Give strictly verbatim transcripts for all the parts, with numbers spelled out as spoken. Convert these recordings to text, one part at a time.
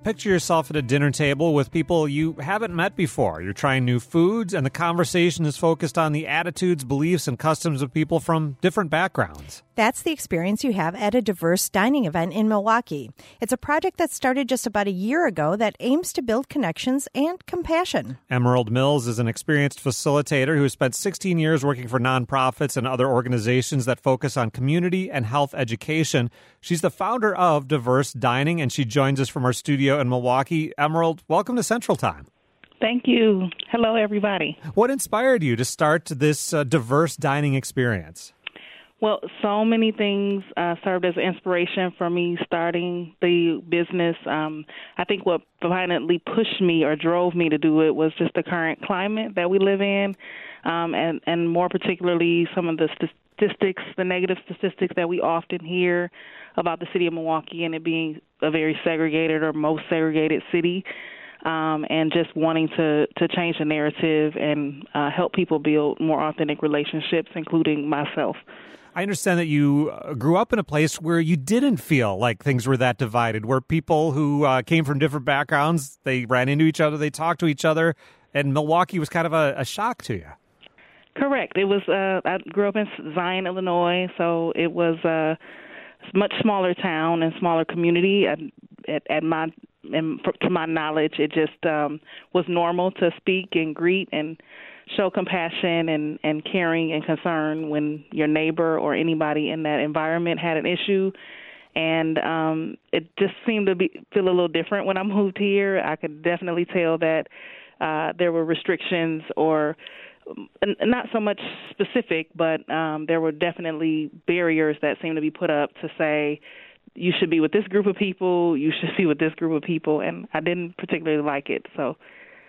Picture yourself at a dinner table with people you haven't met before. You're trying new foods, and the conversation is focused on the attitudes, beliefs, and customs of people from different backgrounds. That's the experience you have at a diverse dining event in Milwaukee. It's a project that started just about a year ago that aims to build connections and compassion. Emerald Mills is an experienced facilitator who has spent sixteen years working for nonprofits and other organizations that focus on community and health education. She's the founder of Diverse Dining, and she joins us from our studio in Milwaukee. Emerald, welcome to Central Time. Thank you. Hello, everybody. What inspired you to start this uh, diverse dining experience? Well, so many things uh, served as inspiration for me starting the business. Um, I think what violently pushed me or drove me to do it was just the current climate that we live in, um, and, and more particularly some of the statistics, the negative statistics that we often hear about the city of Milwaukee and it being a very segregated or most segregated city, um, and just wanting to, to change the narrative and uh, help people build more authentic relationships, including myself. I understand that you grew up in a place where you didn't feel like things were that divided, where people who uh, came from different backgrounds, they ran into each other, they talked to each other, and Milwaukee was kind of a, a shock to you. Correct. It was. Uh, I grew up in Zion, Illinois, so it was a much smaller town and smaller community. At, at, at my, and to my knowledge, it just um, was normal to speak and greet and show compassion and, and caring and concern when your neighbor or anybody in that environment had an issue. And um, it just seemed to be feel a little different when I moved here. I could definitely tell that uh, there were restrictions or not so much specific, but um, there were definitely barriers that seemed to be put up to say, you should be with this group of people, you should be with this group of people, and I didn't particularly like it. So,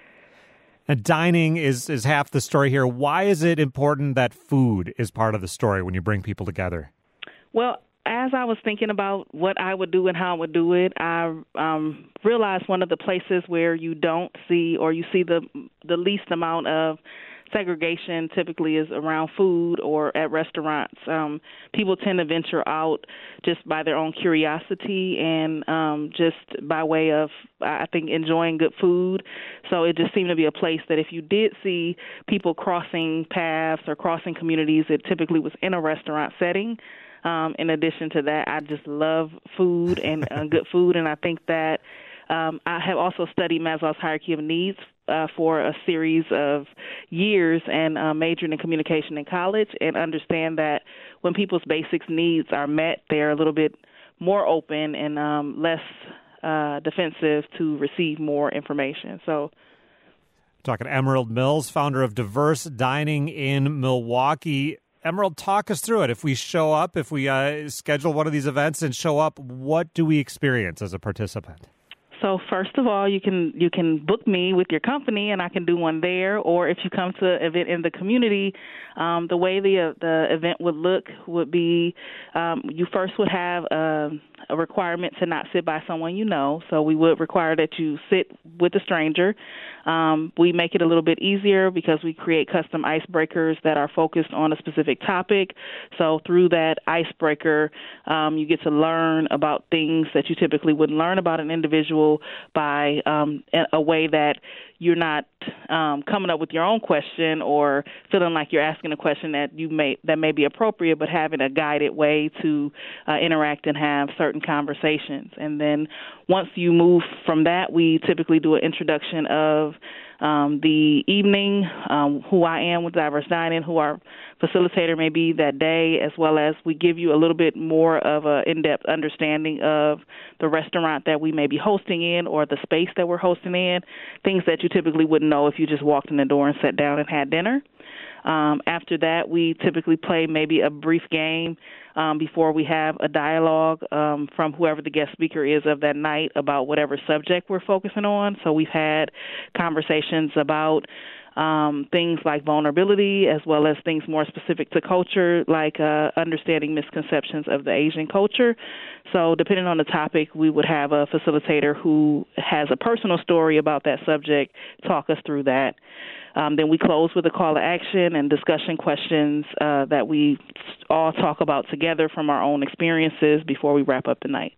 and dining is, is half the story here. Why is it important that food is part of the story when you bring people together? Well, as I was thinking about what I would do and how I would do it, I um, realized one of the places where you don't see or you see the the least amount of segregation typically is around food or at restaurants. Um, people tend to venture out just by their own curiosity and um, just by way of, I think, enjoying good food. So it just seemed to be a place that if you did see people crossing paths or crossing communities, it typically was in a restaurant setting. Um, in addition to that, I just love food and uh, good food, and I think that um, I have also studied Maslow's hierarchy of needs Uh, for a series of years and uh, majored in communication in college, and understand that when people's basic needs are met, they're a little bit more open and um, less uh, defensive to receive more information. So, talking to Emerald Mills, founder of Diverse Dining in Milwaukee. Emerald, talk us through it. If we show up, if we uh, schedule one of these events and show up, what do we experience as a participant? So first of all, you can you can book me with your company, and I can do one there. Or if you come to an event in the community, um, the way the uh, the event would look would be um, you first would have a, a requirement to not sit by someone you know. So we would require that you sit with a stranger. Um, we make it a little bit easier because we create custom icebreakers that are focused on a specific topic. So through that icebreaker, um, you get to learn about things that you typically wouldn't learn about an individual by um, a way that you're not um, coming up with your own question or feeling like you're asking a question that you may that may be appropriate, but having a guided way to uh, interact and have certain conversations. And then once you move from that, we typically do an introduction of um, the evening, um, who I am with Diverse Dining, who our facilitator may be that day, as well as we give you a little bit more of an in-depth understanding of the restaurant that we may be hosting in or the space that we're hosting in, things that you typically wouldn't know if you just walked in the door and sat down and had dinner. Um, after that, we typically play maybe a brief game um, before we have a dialogue um, from whoever the guest speaker is of that night about whatever subject we're focusing on. So we've had conversations about um, things like vulnerability, as well as things more specific to culture, like uh, understanding misconceptions of the Asian culture. So depending on the topic, we would have a facilitator who has a personal story about that subject, talk us through that. Um, then we close with a call to action and discussion questions uh, that we all talk about together from our own experiences before we wrap up the night.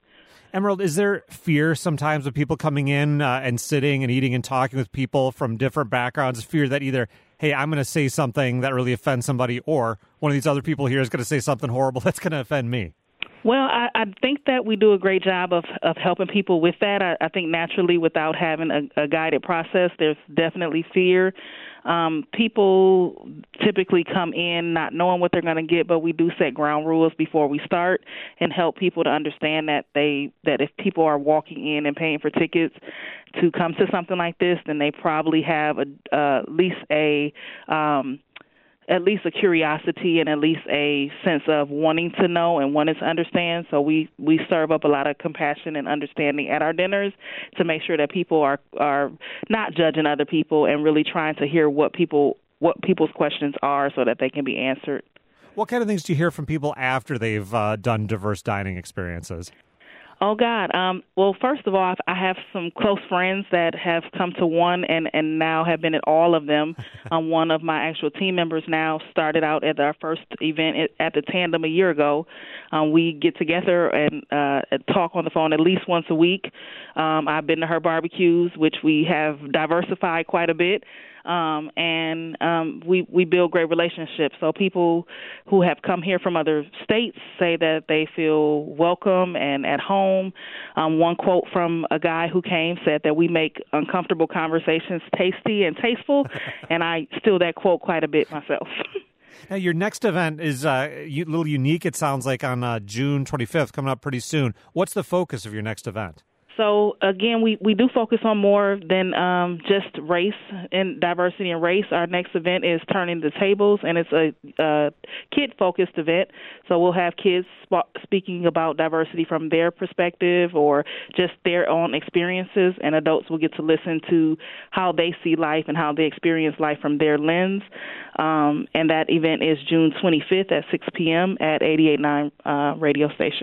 Emerald, is there fear sometimes of people coming in uh, and sitting and eating and talking with people from different backgrounds? Fear that either, hey, I'm going to say something that really offends somebody, or one of these other people here is going to say something horrible that's going to offend me? Well, I, I think that we do a great job of, of helping people with that. I, I think naturally, without having a, a guided process, there's definitely fear. Um, people typically come in not knowing what they're going to get, but we do set ground rules before we start and help people to understand that they that if people are walking in and paying for tickets to come to something like this, then they probably have a, uh, at least a um, at least a curiosity and at least a sense of wanting to know and wanting to understand. So we, we serve up a lot of compassion and understanding at our dinners to make sure that people are are not judging other people and really trying to hear what people what people's questions are so that they can be answered. What kind of things do you hear from people after they've uh, done diverse dining experiences? Oh, God. Um, well, first of all, I have some close friends that have come to one and, and now have been at all of them. um, one of my actual team members now started out at our first event at the Tandem a year ago. Um, we get together and uh, talk on the phone at least once a week. Um, I've been to her barbecues, which we have diversified quite a bit. Um, and um, we, we build great relationships. So people who have come here from other states say that they feel welcome and at home. Um, one quote from a guy who came said that we make uncomfortable conversations tasty and tasteful, and I steal that quote quite a bit myself. Now, your next event is uh, a little unique, it sounds like, on uh, June twenty-fifth, coming up pretty soon. What's the focus of your next event? So, again, we, we do focus on more than um, just race and diversity and race. Our next event is Turning the Tables, and it's a, a kid-focused event. So we'll have kids sp- speaking about diversity from their perspective or just their own experiences, and adults will get to listen to how they see life and how they experience life from their lens. Um, and that event is June twenty-fifth at six p.m. at eighty-eight point nine uh, radio station.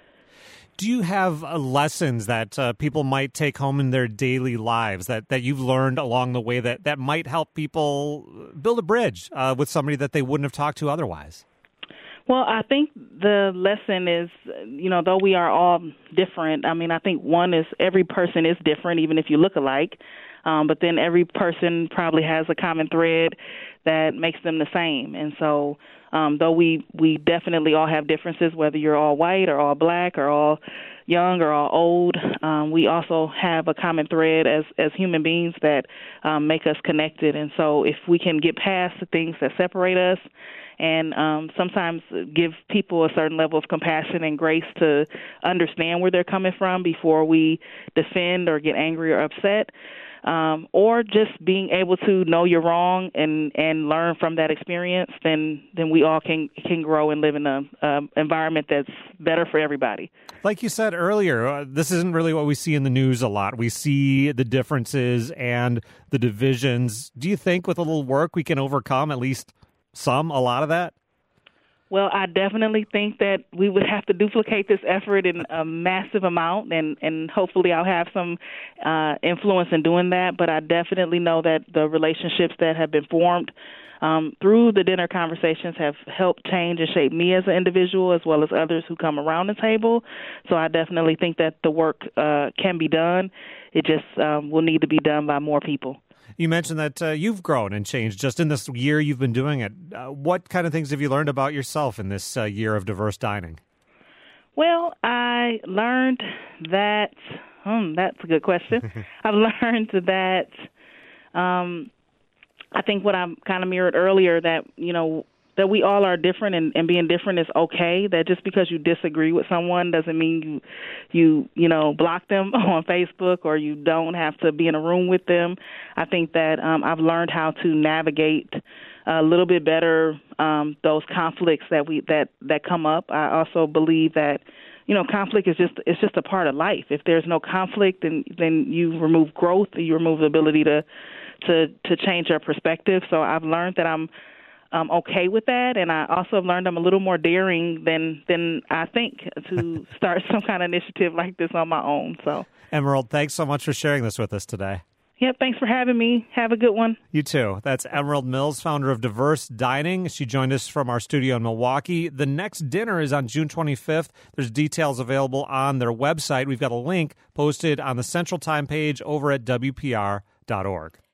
Do you have uh, lessons that uh, people might take home in their daily lives that, that you've learned along the way that, that might help people build a bridge uh, with somebody that they wouldn't have talked to otherwise? Well, I think the lesson is, you know, though we are all different, I mean, I think one is every person is different, even if you look alike. Um, but then every person probably has a common thread that makes them the same. And so um, though we, we definitely all have differences, whether you're all white or all black or all young or all old, um, we also have a common thread as, as human beings that um, make us connected. And so if we can get past the things that separate us and um, sometimes give people a certain level of compassion and grace to understand where they're coming from before we defend or get angry or upset, Um, or just being able to know you're wrong and, and learn from that experience, then then we all can can grow and live in an um, environment that's better for everybody. Like you said earlier, uh, this isn't really what we see in the news a lot. We see the differences and the divisions. Do you think with a little work we can overcome at least some, a lot of that? Well, I definitely think that we would have to duplicate this effort in a massive amount, and, and hopefully I'll have some uh, influence in doing that. But I definitely know that the relationships that have been formed um, through the dinner conversations have helped change and shape me as an individual as well as others who come around the table. So I definitely think that the work uh, can be done. It just um, will need to be done by more people. You mentioned that uh, you've grown and changed just in this year you've been doing it. Uh, what kind of things have you learned about yourself in this uh, year of diverse dining? Well, I learned that, hmm, that's a good question. I've learned that um, I think what I kind of mirrored earlier, that, you know, that we all are different and, and being different is okay, that just because you disagree with someone doesn't mean you, you, you know, block them on Facebook or you don't have to be in a room with them. I think that um, I've learned how to navigate a little bit better um, those conflicts that we that, that come up. I also believe that, you know, conflict is just it's just a part of life. If there's no conflict, then then you remove growth, you remove the ability to to to change your perspective. So I've learned that I'm I'm okay with that, and I also have learned I'm a little more daring than than I think to start some kind of initiative like this on my own. So, Emerald, thanks so much for sharing this with us today. Yep, thanks for having me. Have a good one. You too. That's Emerald Mills, founder of Diverse Dining. She joined us from our studio in Milwaukee. The next dinner is on June twenty-fifth. There's details available on their website. We've got a link posted on the Central Time page over at W P R dot org.